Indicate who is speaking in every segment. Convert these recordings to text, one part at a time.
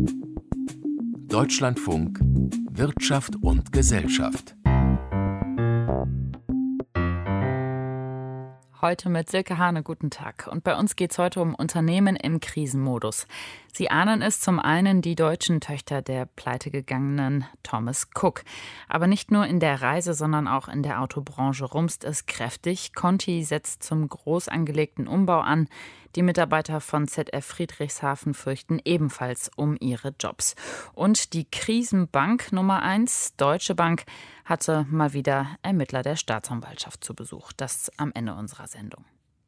Speaker 1: Deutschlandfunk Wirtschaft und Gesellschaft.
Speaker 2: Heute mit Silke Hane, guten Tag. Und bei uns geht es heute um Unternehmen im Krisenmodus. Sie ahnen es, zum einen die deutschen Töchter der pleitegegangenen Thomas Cook. Aber nicht nur in der Reise, sondern auch in der Autobranche rumst es kräftig. Conti setzt zum groß angelegten Umbau an. Die Mitarbeiter von ZF Friedrichshafen fürchten ebenfalls um ihre Jobs. Und die Krisenbank Nummer 1, Deutsche Bank, hatte mal wieder Ermittler der Staatsanwaltschaft zu Besuch. Das am Ende unserer Sendung.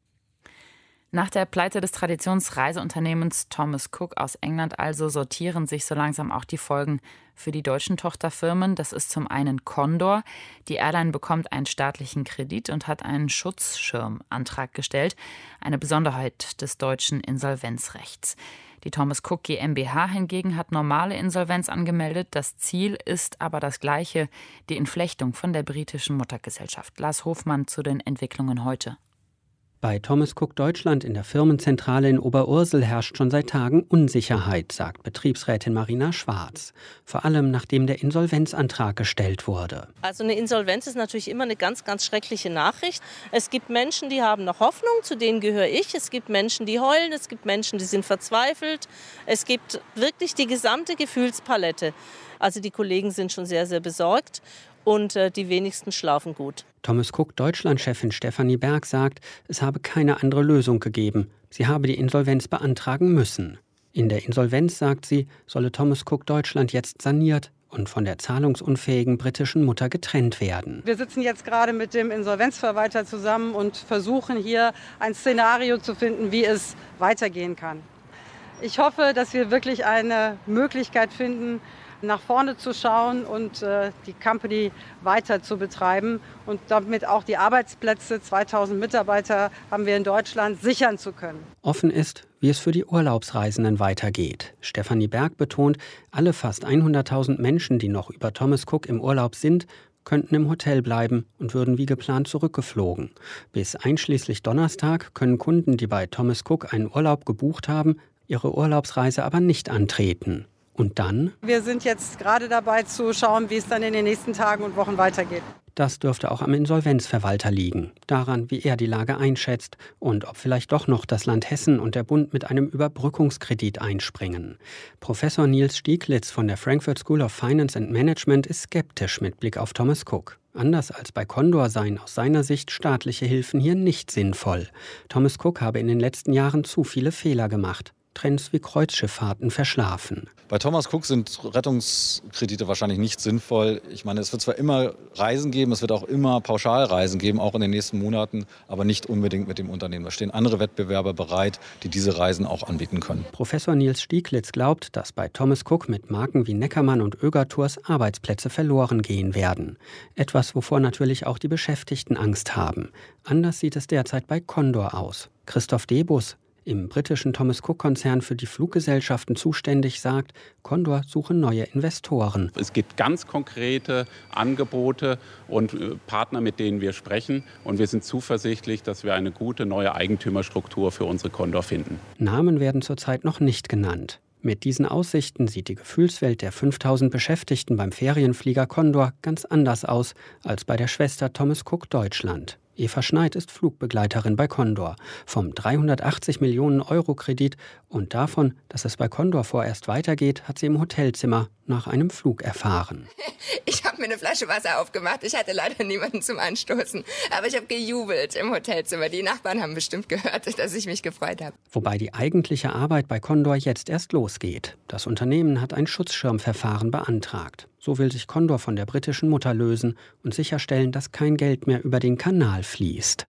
Speaker 2: Nach der Pleite des Traditionsreiseunternehmens Thomas Cook aus England also sortieren sich so langsam auch die Folgen für die deutschen Tochterfirmen. Das ist zum einen Condor. Die Airline bekommt einen staatlichen Kredit und hat einen Schutzschirmantrag gestellt. Eine Besonderheit des deutschen Insolvenzrechts. Die Thomas Cook GmbH hingegen hat normale Insolvenz angemeldet. Das Ziel ist aber das gleiche, die Entflechtung von der britischen Muttergesellschaft. Lars Hofmann zu den Entwicklungen heute.
Speaker 3: Bei Thomas Cook Deutschland in der Firmenzentrale in Oberursel herrscht schon seit Tagen Unsicherheit, sagt Betriebsrätin Marina Schwarz. Vor allem nachdem der Insolvenzantrag gestellt wurde.
Speaker 4: Also eine Insolvenz ist natürlich immer eine ganz, ganz schreckliche Nachricht. Es gibt Menschen, die haben noch Hoffnung, zu denen gehöre ich. Es gibt Menschen, die heulen, es gibt Menschen, die sind verzweifelt. Es gibt wirklich die gesamte Gefühlspalette. Also die Kollegen sind schon sehr, sehr besorgt. Und die wenigsten schlafen gut.
Speaker 3: Thomas Cook Deutschland-Chefin Stefanie Berg sagt, es habe keine andere Lösung gegeben. Sie habe die Insolvenz beantragen müssen. In der Insolvenz, sagt sie, solle Thomas Cook Deutschland jetzt saniert und von der zahlungsunfähigen britischen Mutter getrennt werden.
Speaker 5: Wir sitzen jetzt gerade mit dem Insolvenzverwalter zusammen und versuchen hier ein Szenario zu finden, wie es weitergehen kann. Ich hoffe, dass wir wirklich eine Möglichkeit finden, nach vorne zu schauen und die Company weiter zu betreiben und damit auch die Arbeitsplätze, 2000 Mitarbeiter haben wir in Deutschland, sichern zu können.
Speaker 3: Offen ist, wie es für die Urlaubsreisenden weitergeht. Stefanie Berg betont, alle fast 100.000 Menschen, die noch über Thomas Cook im Urlaub sind, könnten im Hotel bleiben und würden wie geplant zurückgeflogen. Bis einschließlich Donnerstag können Kunden, die bei Thomas Cook einen Urlaub gebucht haben, ihre Urlaubsreise aber nicht antreten. Und dann?
Speaker 5: Wir sind jetzt gerade dabei zu schauen, wie es dann in den nächsten Tagen und Wochen weitergeht.
Speaker 3: Das dürfte auch am Insolvenzverwalter liegen. Daran, wie er die Lage einschätzt und ob vielleicht doch noch das Land Hessen und der Bund mit einem Überbrückungskredit einspringen. Professor Nils Stieglitz von der Frankfurt School of Finance and Management ist skeptisch mit Blick auf Thomas Cook. Anders als bei Condor seien aus seiner Sicht staatliche Hilfen hier nicht sinnvoll. Thomas Cook habe in den letzten Jahren zu viele Fehler gemacht. Trends wie Kreuzschifffahrten verschlafen.
Speaker 6: Bei Thomas Cook sind Rettungskredite wahrscheinlich nicht sinnvoll. Ich meine, es wird zwar immer Reisen geben, es wird auch immer Pauschalreisen geben, auch in den nächsten Monaten, aber nicht unbedingt mit dem Unternehmen. Da stehen andere Wettbewerber bereit, die diese Reisen auch anbieten können.
Speaker 3: Professor Nils Stieglitz glaubt, dass bei Thomas Cook mit Marken wie Neckermann und Öger Tours Arbeitsplätze verloren gehen werden. Etwas, wovor natürlich auch die Beschäftigten Angst haben. Anders sieht es derzeit bei Condor aus. Christoph Debus, im britischen Thomas Cook-Konzern für die Fluggesellschaften zuständig, sagt, Condor suche neue Investoren.
Speaker 7: Es gibt ganz konkrete Angebote und Partner, mit denen wir sprechen. Und wir sind zuversichtlich, dass wir eine gute neue Eigentümerstruktur für unsere Condor finden.
Speaker 3: Namen werden zurzeit noch nicht genannt. Mit diesen Aussichten sieht die Gefühlswelt der 5000 Beschäftigten beim Ferienflieger Condor ganz anders aus als bei der Schwester Thomas Cook Deutschland. Eva Schneid ist Flugbegleiterin bei Condor. Vom 380 Millionen Euro Kredit und davon, dass es bei Condor vorerst weitergeht, hat sie im Hotelzimmer nach einem Flug erfahren.
Speaker 8: Ich habe mir eine Flasche Wasser aufgemacht. Ich hatte leider niemanden zum Anstoßen. Aber ich habe gejubelt im Hotelzimmer. Die Nachbarn haben bestimmt gehört, dass ich mich gefreut habe.
Speaker 3: Wobei die eigentliche Arbeit bei Condor jetzt erst losgeht. Das Unternehmen hat ein Schutzschirmverfahren beantragt. So will sich Condor von der britischen Mutter lösen und sicherstellen, dass kein Geld mehr über den Kanal fließt.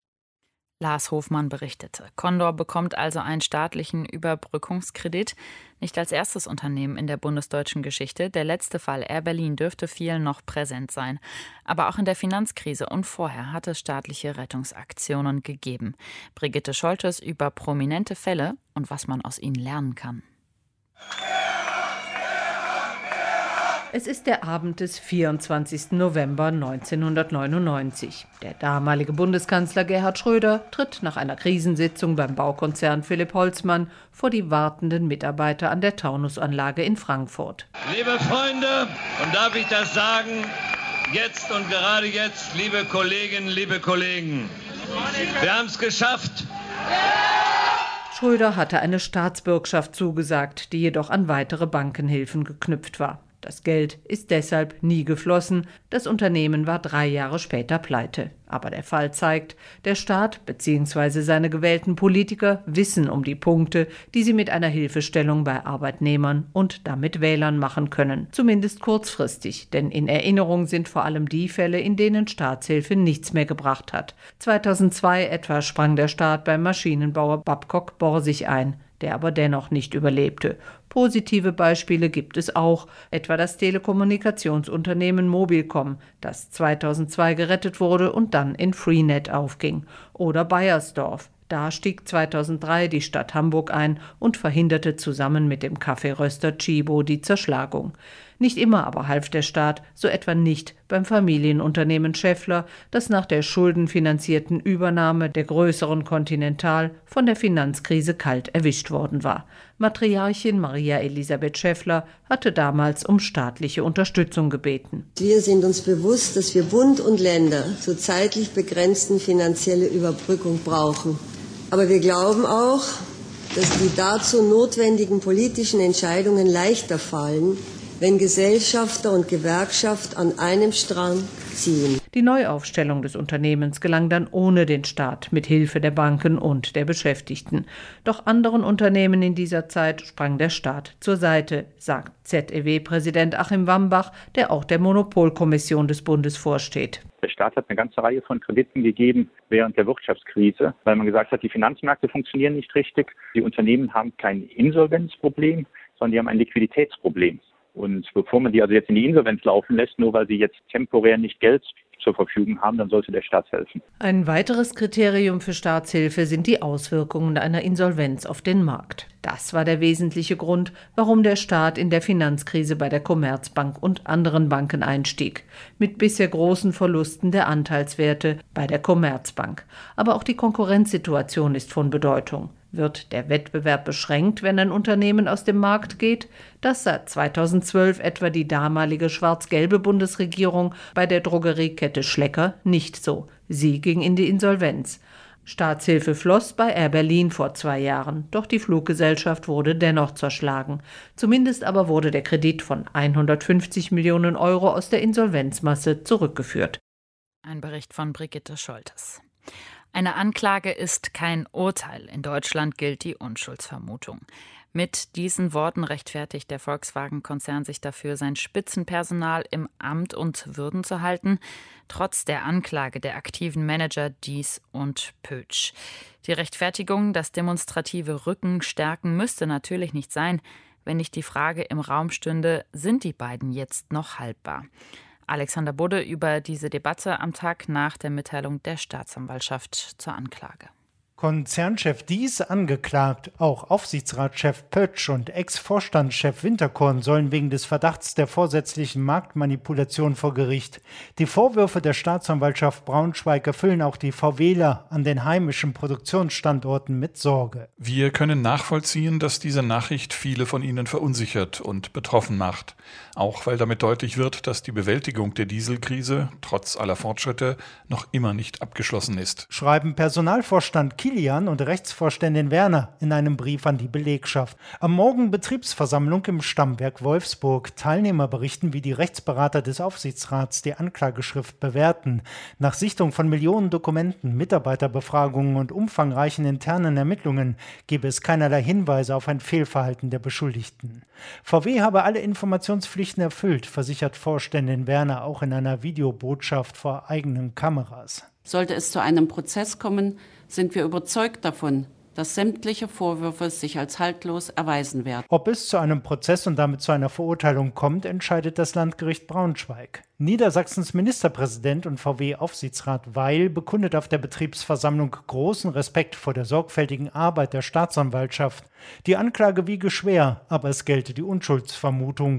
Speaker 2: Lars Hofmann berichtete. Condor bekommt also einen staatlichen Überbrückungskredit. Nicht als erstes Unternehmen in der bundesdeutschen Geschichte. Der letzte Fall, Air Berlin, dürfte vielen noch präsent sein. Aber auch in der Finanzkrise und vorher hat es staatliche Rettungsaktionen gegeben. Brigitte Scholtes über prominente Fälle und was man aus ihnen lernen kann.
Speaker 9: Es ist der Abend des 24. November 1999. Der damalige Bundeskanzler Gerhard Schröder tritt nach einer Krisensitzung beim Baukonzern Philipp Holzmann vor die wartenden Mitarbeiter an der Taunusanlage in Frankfurt.
Speaker 10: Liebe Freunde, und darf ich das sagen, jetzt und gerade jetzt, liebe Kolleginnen, liebe Kollegen, wir haben es geschafft.
Speaker 9: Schröder hatte eine Staatsbürgschaft zugesagt, die jedoch an weitere Bankenhilfen geknüpft war. Das Geld ist deshalb nie geflossen. Das Unternehmen war 3 Jahre später pleite. Aber der Fall zeigt, der Staat bzw. seine gewählten Politiker wissen um die Punkte, die sie mit einer Hilfestellung bei Arbeitnehmern und damit Wählern machen können. Zumindest kurzfristig, denn in Erinnerung sind vor allem die Fälle, in denen Staatshilfe nichts mehr gebracht hat. 2002 etwa sprang der Staat beim Maschinenbauer Babcock Borsig ein, der aber dennoch nicht überlebte. Positive Beispiele gibt es auch, etwa das Telekommunikationsunternehmen Mobilcom, das 2002 gerettet wurde und dann in Freenet aufging. Oder Baiersdorf. Da stieg 2003 die Stadt Hamburg ein und verhinderte zusammen mit dem Kaffeeröster Tchibo die Zerschlagung. Nicht immer aber half der Staat, so etwa nicht beim Familienunternehmen Schaeffler, das nach der schuldenfinanzierten Übernahme der größeren Continental von der Finanzkrise kalt erwischt worden war. Matriarchin Maria Elisabeth Schaeffler hatte damals um staatliche Unterstützung gebeten.
Speaker 11: Wir sind uns bewusst, dass wir Bund und Länder zur zeitlich begrenzten finanzielle Überbrückung brauchen. Aber wir glauben auch, dass die dazu notwendigen politischen Entscheidungen leichter fallen, wenn Gesellschafter und Gewerkschaft an einem Strang ziehen.
Speaker 9: Die Neuaufstellung des Unternehmens gelang dann ohne den Staat, mit Hilfe der Banken und der Beschäftigten. Doch anderen Unternehmen in dieser Zeit sprang der Staat zur Seite, sagt ZEW-Präsident Achim Wambach, der auch der Monopolkommission des Bundes vorsteht.
Speaker 12: Der Staat hat eine ganze Reihe von Krediten gegeben während der Wirtschaftskrise, weil man gesagt hat, die Finanzmärkte funktionieren nicht richtig. Die Unternehmen haben kein Insolvenzproblem, sondern die haben ein Liquiditätsproblem. Und bevor man die also jetzt in die Insolvenz laufen lässt, nur weil sie jetzt temporär nicht Geld zur Verfügung haben, dann sollte der Staat helfen.
Speaker 9: Ein weiteres Kriterium für Staatshilfe sind die Auswirkungen einer Insolvenz auf den Markt. Das war der wesentliche Grund, warum der Staat in der Finanzkrise bei der Commerzbank und anderen Banken einstieg, mit bisher großen Verlusten der Anteilswerte bei der Commerzbank. Aber auch die Konkurrenzsituation ist von Bedeutung. Wird der Wettbewerb beschränkt, wenn ein Unternehmen aus dem Markt geht? Das sah 2012 etwa die damalige schwarz-gelbe Bundesregierung bei der Drogeriekette Schlecker nicht so. Sie ging in die Insolvenz. Staatshilfe floss bei Air Berlin vor 2 Jahren, doch die Fluggesellschaft wurde dennoch zerschlagen. Zumindest aber wurde der Kredit von 150 Millionen Euro aus der Insolvenzmasse zurückgeführt.
Speaker 2: Ein Bericht von Brigitte Scholtes. Eine Anklage ist kein Urteil. In Deutschland gilt die Unschuldsvermutung. Mit diesen Worten rechtfertigt der Volkswagen-Konzern sich dafür, sein Spitzenpersonal im Amt und Würden zu halten, trotz der Anklage der aktiven Manager Dies und Pötsch. Die Rechtfertigung, das demonstrative Rücken stärken, müsste natürlich nicht sein, wenn nicht die Frage im Raum stünde, sind die beiden jetzt noch haltbar? Alexander Budde über diese Debatte am Tag nach der Mitteilung der Staatsanwaltschaft zur Anklage.
Speaker 13: Konzernchef Dies angeklagt, auch Aufsichtsratschef Pötsch und Ex-Vorstandschef Winterkorn sollen wegen des Verdachts der vorsätzlichen Marktmanipulation vor Gericht. Die Vorwürfe der Staatsanwaltschaft Braunschweig erfüllen auch die VWler an den heimischen Produktionsstandorten mit Sorge.
Speaker 14: Wir können nachvollziehen, dass diese Nachricht viele von ihnen verunsichert und betroffen macht. Auch weil damit deutlich wird, dass die Bewältigung der Dieselkrise trotz aller Fortschritte noch immer nicht abgeschlossen ist.
Speaker 13: Schreiben Personalvorstand Kilian und Rechtsvorständin Werner in einem Brief an die Belegschaft. Am Morgen Betriebsversammlung im Stammwerk Wolfsburg. Teilnehmer berichten, wie die Rechtsberater des Aufsichtsrats die Anklageschrift bewerten. Nach Sichtung von Millionen Dokumenten, Mitarbeiterbefragungen und umfangreichen internen Ermittlungen gebe es keinerlei Hinweise auf ein Fehlverhalten der Beschuldigten. VW habe alle Informationspflichten erfüllt, versichert Vorständin Werner auch in einer Videobotschaft vor eigenen Kameras.
Speaker 15: Sollte es zu einem Prozess kommen, sind wir überzeugt davon, dass sämtliche Vorwürfe sich als haltlos erweisen werden.
Speaker 13: Ob es zu einem Prozess und damit zu einer Verurteilung kommt, entscheidet das Landgericht Braunschweig. Niedersachsens Ministerpräsident und VW-Aufsichtsrat Weil bekundet auf der Betriebsversammlung großen Respekt vor der sorgfältigen Arbeit der Staatsanwaltschaft. Die Anklage wiege schwer, aber es gelte die Unschuldsvermutung.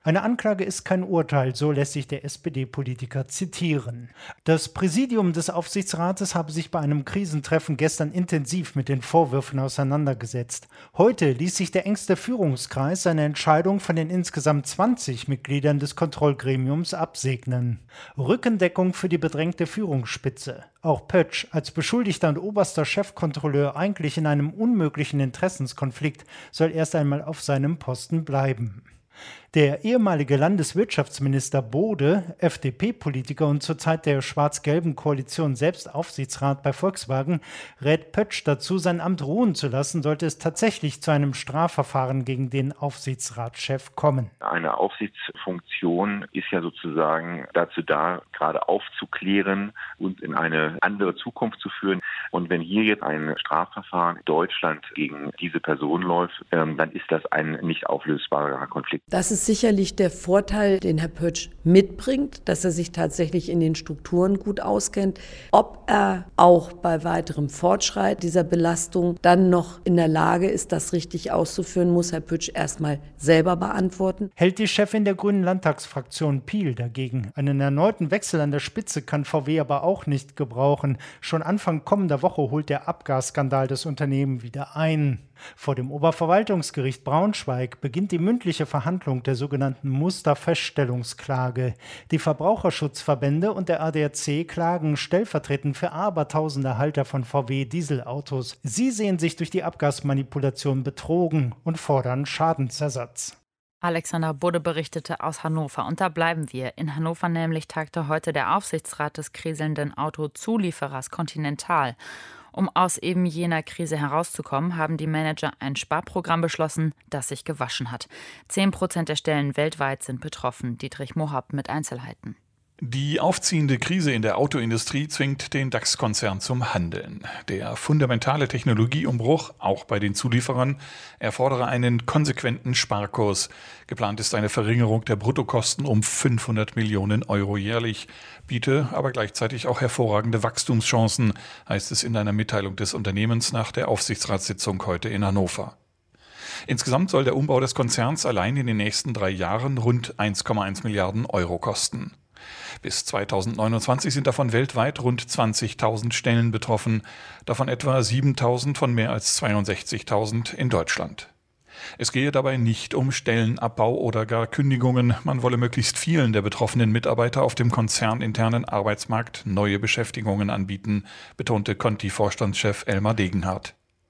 Speaker 13: Eine Anklage ist kein Urteil, so lässt sich der SPD-Politiker zitieren. Das Präsidium des Aufsichtsrates habe sich bei einem Krisentreffen gestern intensiv mit den Vorwürfen auseinandergesetzt. Heute ließ sich der engste Führungskreis seine Entscheidung von den insgesamt 20 Mitgliedern des Kontrollgremiums absegnen. Rückendeckung für die bedrängte Führungsspitze. Auch Pötsch, als Beschuldigter und oberster Chefkontrolleur eigentlich in einem unmöglichen Interessenskonflikt, soll erst einmal auf seinem Posten bleiben. Der ehemalige Landeswirtschaftsminister Bode, FDP-Politiker und zur Zeit der schwarz-gelben Koalition selbst Aufsichtsrat bei Volkswagen, rät Pötsch dazu, sein Amt ruhen zu lassen, sollte es tatsächlich zu einem Strafverfahren gegen den Aufsichtsratschef kommen.
Speaker 16: Eine Aufsichtsfunktion ist ja sozusagen dazu da, gerade aufzuklären und in eine andere Zukunft zu führen. Und wenn hier jetzt ein Strafverfahren in Deutschland gegen diese Person läuft, dann ist das ein nicht auflösbarer Konflikt.
Speaker 17: Das ist sicherlich der Vorteil, den Herr Pötsch mitbringt, dass er sich tatsächlich in den Strukturen gut auskennt. Ob er auch bei weiterem Fortschreiten dieser Belastung dann noch in der Lage ist, das richtig auszuführen, muss Herr Pötsch erstmal selber beantworten.
Speaker 13: Hält die Chefin der Grünen Landtagsfraktion Piel dagegen. Einen erneuten Wechsel an der Spitze kann VW aber auch nicht gebrauchen. Schon Anfang kommender Woche holt der Abgasskandal das Unternehmen wieder ein. Vor dem Oberverwaltungsgericht Braunschweig beginnt die mündliche Verhandlung der sogenannten Musterfeststellungsklage. Die Verbraucherschutzverbände und der ADAC klagen stellvertretend für abertausende Halter von VW-Dieselautos. Sie sehen sich durch die Abgasmanipulation betrogen und fordern Schadensersatz.
Speaker 2: Alexander Budde berichtete aus Hannover. Und da bleiben wir. In Hannover nämlich tagte heute der Aufsichtsrat des kriselnden Autozulieferers Continental. Um aus eben jener Krise herauszukommen, haben die Manager ein Sparprogramm beschlossen, das sich gewaschen hat. 10% der Stellen weltweit sind betroffen. Dietrich Mohab mit Einzelheiten.
Speaker 14: Die aufziehende Krise in der Autoindustrie zwingt den DAX-Konzern zum Handeln. Der fundamentale Technologieumbruch, auch bei den Zulieferern, erfordere einen konsequenten Sparkurs. Geplant ist eine Verringerung der Bruttokosten um 500 Millionen Euro jährlich, biete aber gleichzeitig auch hervorragende Wachstumschancen, heißt es in einer Mitteilung des Unternehmens nach der Aufsichtsratssitzung heute in Hannover. Insgesamt soll der Umbau des Konzerns allein in den nächsten 3 Jahren rund 1,1 Milliarden Euro kosten. Bis 2029 sind davon weltweit rund 20.000 Stellen betroffen, davon etwa 7.000 von mehr als 62.000 in Deutschland. Es gehe dabei nicht um Stellenabbau oder gar Kündigungen. Man wolle möglichst vielen der betroffenen Mitarbeiter auf dem konzerninternen Arbeitsmarkt neue Beschäftigungen anbieten, betonte Conti-Vorstandschef Elmar Degenhardt.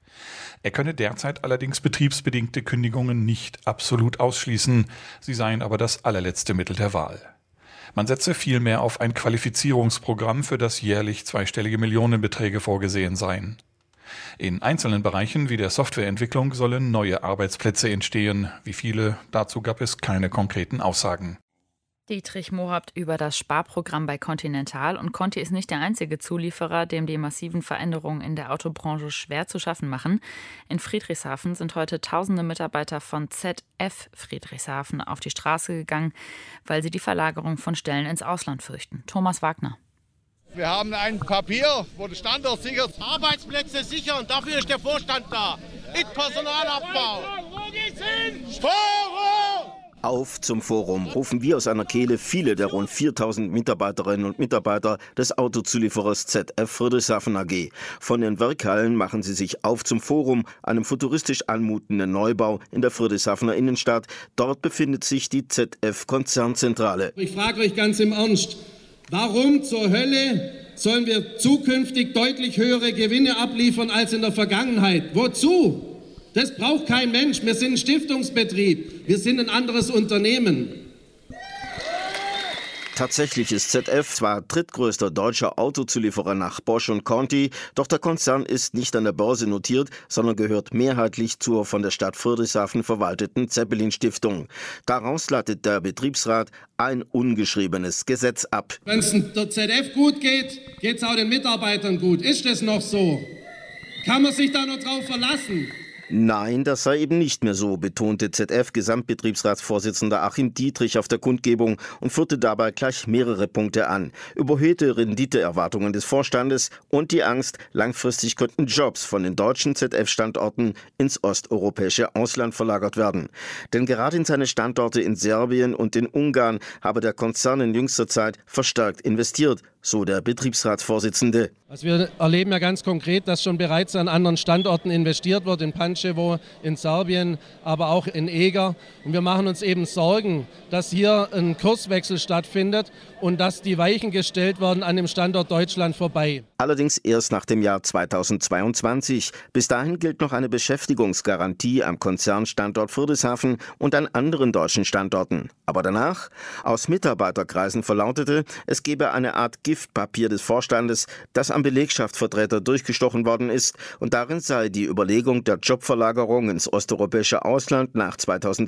Speaker 14: Er könne derzeit allerdings betriebsbedingte Kündigungen nicht absolut ausschließen. Sie seien aber das allerletzte Mittel der Wahl. Man setze vielmehr auf ein Qualifizierungsprogramm, für das jährlich zweistellige Millionenbeträge vorgesehen seien. In einzelnen Bereichen wie der Softwareentwicklung sollen neue Arbeitsplätze entstehen. Wie viele, dazu gab es keine konkreten Aussagen.
Speaker 2: Dietrich Mohab über das Sparprogramm bei Continental. Und Conti ist nicht der einzige Zulieferer, dem die massiven Veränderungen in der Autobranche schwer zu schaffen machen. In Friedrichshafen sind heute tausende Mitarbeiter von ZF Friedrichshafen auf die Straße gegangen, weil sie die Verlagerung von Stellen ins Ausland fürchten. Thomas Wagner.
Speaker 18: Wir haben ein Papier, wo der Standort sichert. Arbeitsplätze sichern, dafür ist der Vorstand da. Mit Personalabbau. Wo geht's hin? Forum!
Speaker 19: Auf zum Forum rufen wir aus einer Kehle viele der rund 4.000 Mitarbeiterinnen und Mitarbeiter des Autozulieferers ZF Friedrichshafen AG. Von den Werkhallen machen sie sich auf zum Forum, einem futuristisch anmutenden Neubau in der Friedrichshafener Innenstadt. Dort befindet sich die ZF-Konzernzentrale.
Speaker 20: Ich frage euch ganz im Ernst, warum zur Hölle sollen wir zukünftig deutlich höhere Gewinne abliefern als in der Vergangenheit? Wozu? Das braucht kein Mensch. Wir sind ein Stiftungsbetrieb. Wir sind ein anderes Unternehmen.
Speaker 19: Tatsächlich ist ZF zwar drittgrößter deutscher Autozulieferer nach Bosch und Conti, doch der Konzern ist nicht an der Börse notiert, sondern gehört mehrheitlich zur von der Stadt Friedrichshafen verwalteten Zeppelin-Stiftung. Daraus leitet der Betriebsrat ein ungeschriebenes Gesetz ab.
Speaker 20: Wenn es der ZF gut geht, geht es auch den Mitarbeitern gut. Ist das noch so? Kann man sich da noch drauf verlassen?
Speaker 19: Nein, das sei eben nicht mehr so, betonte ZF-Gesamtbetriebsratsvorsitzender Achim Dietrich auf der Kundgebung und führte dabei gleich mehrere Punkte an. Überhöhte Renditeerwartungen des Vorstandes und die Angst, langfristig könnten Jobs von den deutschen ZF-Standorten ins osteuropäische Ausland verlagert werden. Denn gerade in seine Standorte in Serbien und in Ungarn habe der Konzern in jüngster Zeit verstärkt investiert, so der Betriebsratsvorsitzende.
Speaker 20: Also wir erleben ja ganz konkret, dass schon bereits an anderen Standorten investiert wird, in Pančevo, in Serbien, aber auch in Eger. Und wir machen uns eben Sorgen, dass hier ein Kurswechsel stattfindet und dass die Weichen gestellt werden an dem Standort Deutschland vorbei.
Speaker 19: Allerdings erst nach dem Jahr 2022. Bis dahin gilt noch eine Beschäftigungsgarantie am Konzernstandort Friedrichshafen und an anderen deutschen Standorten. Aber danach? Aus Mitarbeiterkreisen verlautete, es gebe eine Art Giftpapier des Vorstandes, das am Belegschaftsvertreter durchgestochen worden ist, und darin sei die Überlegung der Jobverlagerung ins osteuropäische Ausland nach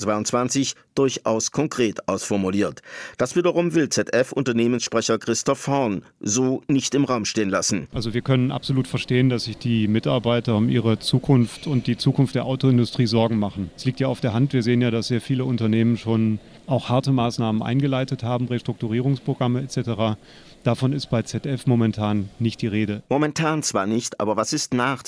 Speaker 19: 2022 durchaus konkret ausformuliert. Das wiederum will ZF-Unternehmenssprecher Christoph Horn so nicht im Raum stehen lassen.
Speaker 21: Also wir können absolut verstehen, dass sich die Mitarbeiter um ihre Zukunft und die Zukunft der Autoindustrie Sorgen machen. Es liegt ja auf der Hand, wir sehen ja, dass sehr viele Unternehmen schon auch harte Maßnahmen eingeleitet haben, Restrukturierungsprogramme etc. Davon ist bei ZF momentan nicht die Rede.
Speaker 19: Momentan zwar nicht, aber was ist nach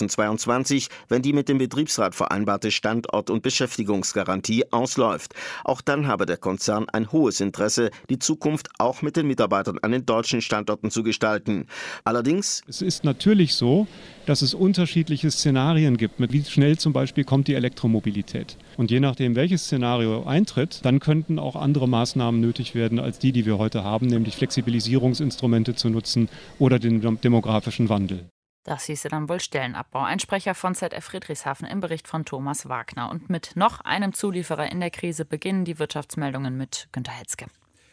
Speaker 19: 2022, wenn die mit dem Betriebsrat vereinbarte Standort- und Beschäftigungsgarantie ausläuft? Auch dann habe der Konzern ein hohes Interesse, die Zukunft auch mit den Mitarbeitern an den deutschen Standorten zu gestalten. Allerdings...
Speaker 21: Es ist natürlich so, dass es unterschiedliche Szenarien gibt, mit wie schnell zum Beispiel kommt die Elektromobilität. Und je nachdem, welches Szenario eintritt, dann könnten auch andere Maßnahmen nötig werden als die wir heute haben, nämlich Flexibilisierungsinstrumente zu nutzen oder den demografischen Wandel.
Speaker 2: Das hieße dann wohl Stellenabbau. Ein Sprecher von ZF Friedrichshafen im Bericht von Thomas Wagner. Und mit noch einem Zulieferer in der Krise beginnen die Wirtschaftsmeldungen mit Günter Hetzke.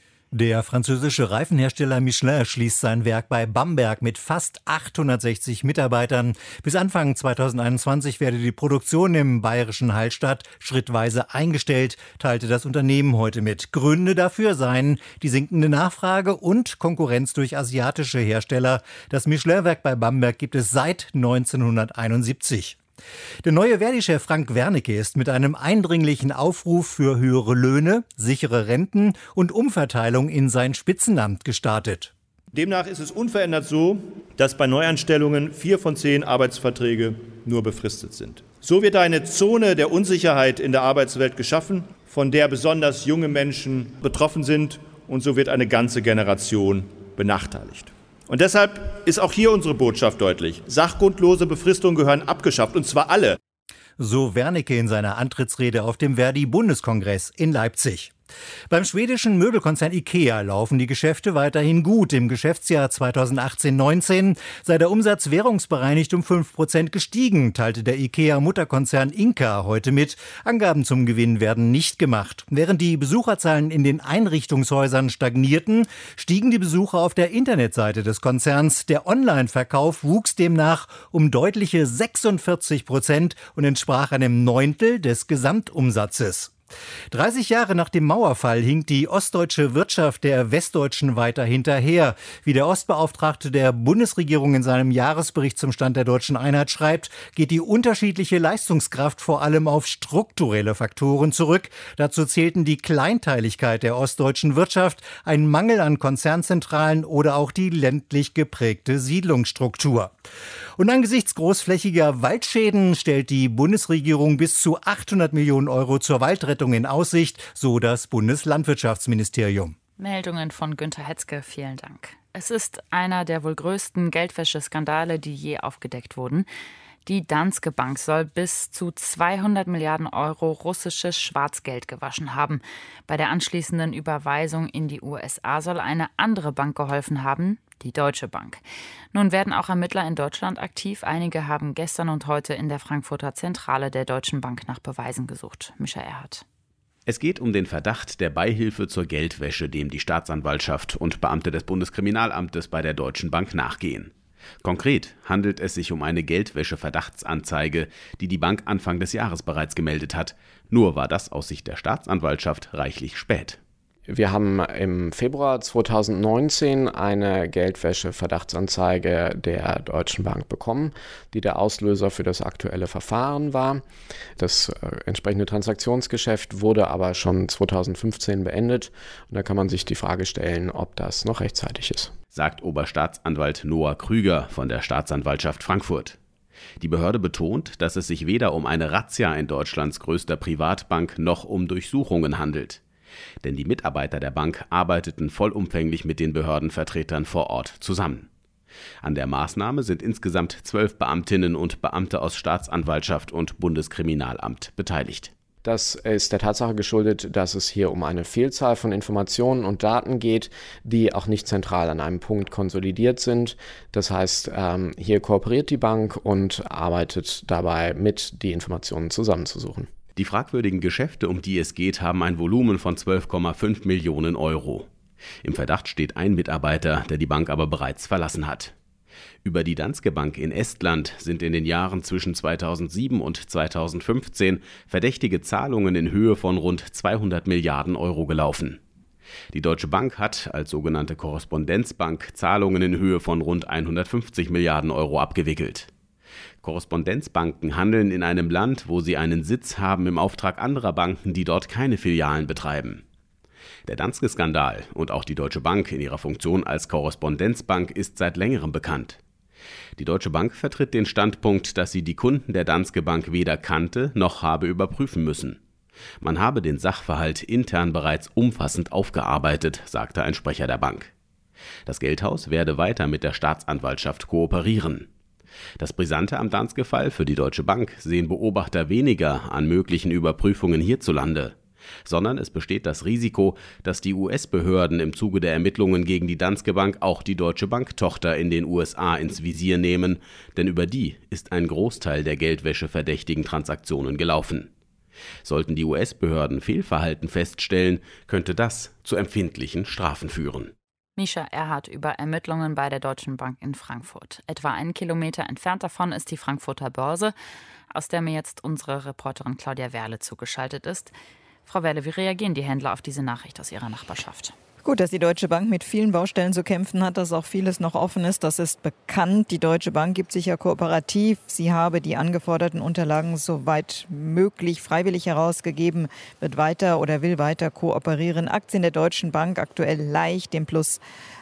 Speaker 22: Der französische Reifenhersteller Michelin schließt sein Werk bei Bamberg mit fast 860 Mitarbeitern. Bis Anfang 2021 werde die Produktion im bayerischen Hallstatt schrittweise eingestellt, teilte das Unternehmen heute mit. Gründe dafür seien die sinkende Nachfrage und Konkurrenz durch asiatische Hersteller. Das Michelin-Werk bei Bamberg gibt es seit 1971. Der neue Verdi-Chef Frank Wernicke ist mit einem eindringlichen Aufruf für höhere Löhne, sichere Renten und Umverteilung in sein Spitzenamt gestartet.
Speaker 23: Demnach ist es unverändert so, dass bei Neuanstellungen 4 von 10 Arbeitsverträge nur befristet sind. So wird eine Zone der Unsicherheit in der Arbeitswelt geschaffen, von der besonders junge Menschen betroffen sind, und so wird eine ganze Generation benachteiligt. Und deshalb ist auch hier unsere Botschaft deutlich. Sachgrundlose Befristungen gehören abgeschafft, und zwar alle.
Speaker 22: So Wernicke in seiner Antrittsrede auf dem Verdi-Bundeskongress in Leipzig. Beim schwedischen Möbelkonzern IKEA laufen die Geschäfte weiterhin gut. Im Geschäftsjahr 2018/19 sei der Umsatz währungsbereinigt um 5% gestiegen, teilte der IKEA-Mutterkonzern Ingka heute mit. Angaben zum Gewinn werden nicht gemacht. Während die Besucherzahlen in den Einrichtungshäusern stagnierten, stiegen die Besucher auf der Internetseite des Konzerns. Der Online-Verkauf wuchs demnach um deutliche 46% und entsprach einem Neuntel des Gesamtumsatzes. 30 Jahre nach dem Mauerfall hinkt die ostdeutsche Wirtschaft der westdeutschen weiter hinterher. Wie der Ostbeauftragte der Bundesregierung in seinem Jahresbericht zum Stand der deutschen Einheit schreibt, geht die unterschiedliche Leistungskraft vor allem auf strukturelle Faktoren zurück. Dazu zählten die Kleinteiligkeit der ostdeutschen Wirtschaft, ein Mangel an Konzernzentralen oder auch die ländlich geprägte Siedlungsstruktur. Und angesichts großflächiger Waldschäden stellt die Bundesregierung bis zu 800 Millionen Euro zur Waldrettung in Aussicht, so das Bundeslandwirtschaftsministerium.
Speaker 2: Meldungen von Günter Hetzke, vielen Dank. Es ist einer der wohl größten Geldwäscheskandale, die je aufgedeckt wurden. Die Danske Bank soll bis zu 200 Milliarden Euro russisches Schwarzgeld gewaschen haben. Bei der anschließenden Überweisung in die USA soll eine andere Bank geholfen haben, die Deutsche Bank. Nun werden auch Ermittler in Deutschland aktiv. Einige haben gestern und heute in der Frankfurter Zentrale der Deutschen Bank nach Beweisen gesucht. Mischa Erhardt.
Speaker 1: Es geht um den Verdacht der Beihilfe zur Geldwäsche, dem die Staatsanwaltschaft und Beamte des Bundeskriminalamtes bei der Deutschen Bank nachgehen. Konkret handelt es sich um eine Geldwäsche-Verdachtsanzeige, die die Bank Anfang des Jahres bereits gemeldet hat. Nur war das aus Sicht der Staatsanwaltschaft reichlich spät.
Speaker 4: Wir haben im Februar 2019 eine Geldwäsche-Verdachtsanzeige der Deutschen Bank bekommen, die der Auslöser für das aktuelle Verfahren war. Das entsprechende Transaktionsgeschäft wurde aber schon 2015 beendet. Und da kann man sich die Frage stellen, ob das noch rechtzeitig ist.
Speaker 1: Sagt Oberstaatsanwalt Noah Krüger von der Staatsanwaltschaft Frankfurt. Die Behörde betont, dass es sich weder um eine Razzia in Deutschlands größter Privatbank noch um Durchsuchungen handelt. Denn die Mitarbeiter der Bank arbeiteten vollumfänglich mit den Behördenvertretern vor Ort zusammen. An der Maßnahme sind insgesamt 12 Beamtinnen und Beamte aus Staatsanwaltschaft und Bundeskriminalamt beteiligt.
Speaker 4: Das ist der Tatsache geschuldet, dass es hier um eine Vielzahl von Informationen und Daten geht, die auch nicht zentral an einem Punkt konsolidiert sind. Das heißt, hier kooperiert die Bank und arbeitet dabei mit, die Informationen zusammenzusuchen.
Speaker 1: Die fragwürdigen Geschäfte, um die es geht, haben ein Volumen von 12,5 Millionen Euro. Im Verdacht steht ein Mitarbeiter, der die Bank aber bereits verlassen hat. Über die Danske Bank in Estland sind in den Jahren zwischen 2007 und 2015 verdächtige Zahlungen in Höhe von rund 200 Milliarden Euro gelaufen. Die Deutsche Bank hat als sogenannte Korrespondenzbank Zahlungen in Höhe von rund 150 Milliarden Euro abgewickelt. Korrespondenzbanken handeln in einem Land, wo sie einen Sitz haben im Auftrag anderer Banken, die dort keine Filialen betreiben. Der Danske-Skandal und auch die Deutsche Bank in ihrer Funktion als Korrespondenzbank ist seit längerem bekannt. Die Deutsche Bank vertritt den Standpunkt, dass sie die Kunden der Danske Bank weder kannte noch habe überprüfen müssen. Man habe den Sachverhalt intern bereits umfassend aufgearbeitet, sagte ein Sprecher der Bank. Das Geldhaus werde weiter mit der Staatsanwaltschaft kooperieren. Das Brisante am Danske-Fall: für die Deutsche Bank sehen Beobachter weniger an möglichen Überprüfungen hierzulande, sondern es besteht das Risiko, dass die US-Behörden im Zuge der Ermittlungen gegen die Danske Bank auch die Deutsche Bank-Tochter in den USA ins Visier nehmen, denn über die ist ein Großteil der geldwäscheverdächtigen Transaktionen gelaufen. Sollten die US-Behörden Fehlverhalten feststellen, könnte das zu empfindlichen Strafen führen.
Speaker 2: Mischa Erhardt über Ermittlungen bei der Deutschen Bank in Frankfurt. Etwa 1 Kilometer entfernt davon ist die Frankfurter Börse, aus der mir jetzt unsere Reporterin Claudia Werle zugeschaltet ist. Frau Werle, wie reagieren die Händler auf diese Nachricht aus ihrer Nachbarschaft?
Speaker 5: Gut, dass die Deutsche Bank mit vielen Baustellen zu kämpfen hat, dass auch vieles noch offen ist, das ist bekannt. Die Deutsche Bank gibt sich ja kooperativ. Sie habe die angeforderten Unterlagen soweit möglich freiwillig herausgegeben, wird weiter oder will weiter kooperieren. Aktien der Deutschen Bank aktuell leicht im Plus.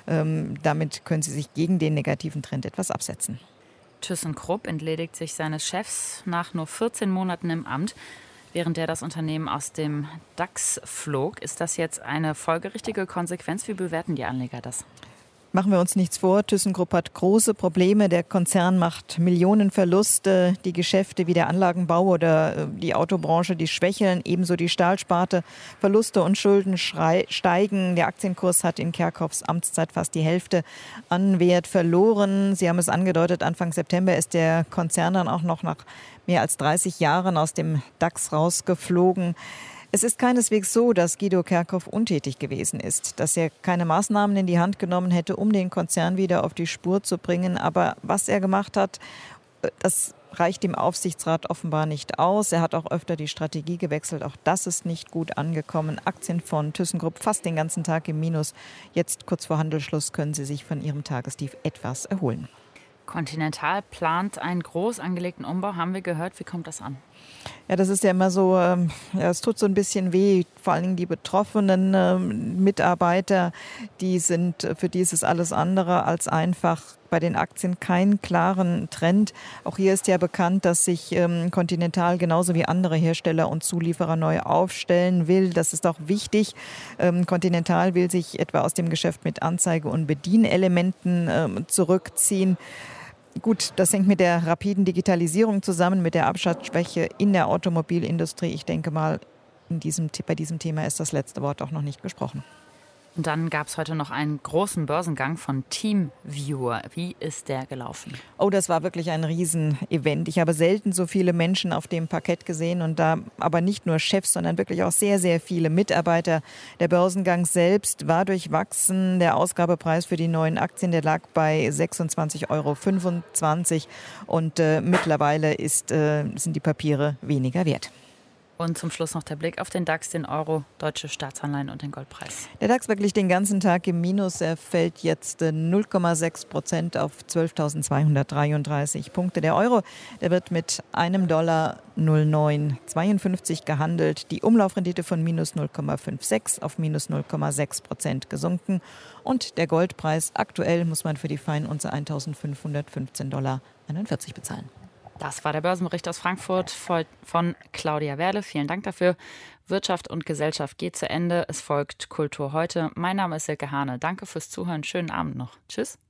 Speaker 5: Damit können sie sich gegen den negativen Trend etwas absetzen.
Speaker 2: ThyssenKrupp entledigt sich seines Chefs nach nur 14 Monaten im Amt. Während das Unternehmen aus dem DAX flog. Ist das jetzt eine folgerichtige Konsequenz? Wie bewerten die Anleger das?
Speaker 5: Machen wir uns nichts vor, ThyssenKrupp hat große Probleme. Der Konzern macht Millionenverluste. Die Geschäfte wie der Anlagenbau oder die Autobranche, die schwächeln. Ebenso die Stahlsparte. Verluste und Schulden steigen. Der Aktienkurs hat in Kerckhoffs Amtszeit fast die Hälfte an Wert verloren. Sie haben es angedeutet, Anfang September ist der Konzern dann auch noch nach mehr als 30 Jahren aus dem DAX rausgeflogen. Es ist keineswegs so, dass Guido Kerckhoff untätig gewesen ist, dass er keine Maßnahmen in die Hand genommen hätte, um den Konzern wieder auf die Spur zu bringen. Aber was er gemacht hat, das reicht dem Aufsichtsrat offenbar nicht aus. Er hat auch öfter die Strategie gewechselt. Auch das ist nicht gut angekommen. Aktien von ThyssenKrupp fast den ganzen Tag im Minus. Jetzt kurz vor Handelsschluss können sie sich von ihrem Tagestief etwas erholen.
Speaker 2: Continental plant einen groß angelegten Umbau, haben wir gehört. Wie kommt das an?
Speaker 5: Ja, das ist ja immer so, es tut so ein bisschen weh. Vor allen Dingen die betroffenen Mitarbeiter, für die ist es alles andere als einfach. Bei den Aktien keinen klaren Trend. Auch hier ist ja bekannt, dass sich Continental genauso wie andere Hersteller und Zulieferer neu aufstellen will. Das ist auch wichtig. Continental will sich etwa aus dem Geschäft mit Anzeige- und Bedienelementen zurückziehen. Gut, das hängt mit der rapiden Digitalisierung zusammen, mit der Absatzschwäche in der Automobilindustrie. Ich denke mal, bei diesem Thema ist das letzte Wort auch noch nicht gesprochen.
Speaker 2: Und dann gab es heute noch einen großen Börsengang von TeamViewer. Wie ist der gelaufen?
Speaker 5: Oh, das war wirklich ein Riesenevent. Ich habe selten so viele Menschen auf dem Parkett gesehen und da aber nicht nur Chefs, sondern wirklich auch sehr, sehr viele Mitarbeiter. Der Börsengang selbst war durchwachsen. Der Ausgabepreis für die neuen Aktien, der lag bei 26,25 € und mittlerweile sind die Papiere weniger wert.
Speaker 2: Und zum Schluss noch der Blick auf den DAX, den Euro, deutsche Staatsanleihen und den Goldpreis.
Speaker 5: Der DAX wirklich den ganzen Tag im Minus. Er fällt jetzt 0,6% auf 12.233 Punkte. Der Euro, der wird mit $1,0952 gehandelt. Die Umlaufrendite von minus 0,56 auf minus 0,6% gesunken. Und der Goldpreis aktuell muss man für die Feinunze $1.515,41 bezahlen.
Speaker 2: Das war der Börsenbericht aus Frankfurt von Claudia Werle. Vielen Dank dafür. Wirtschaft und Gesellschaft geht zu Ende. Es folgt Kultur heute. Mein Name ist Silke Hane. Danke fürs Zuhören. Schönen Abend noch. Tschüss.